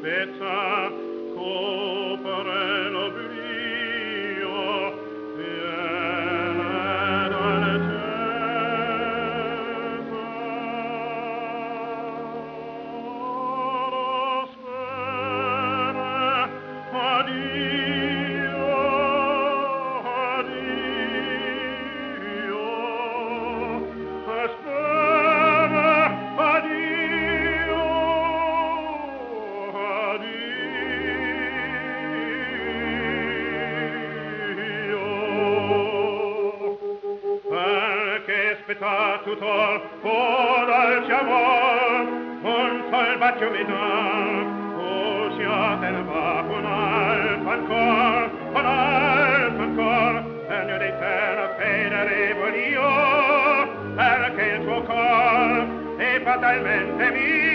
spezza, copre l'oblio, viene dall'eterna. Spera, addio, addio, spera, addio, perché spetta tutto ora ci amor un sol bacio mi dà o siate ne va un altro ancor segno di terra federevo io perché il tuo cor è fatalmente mio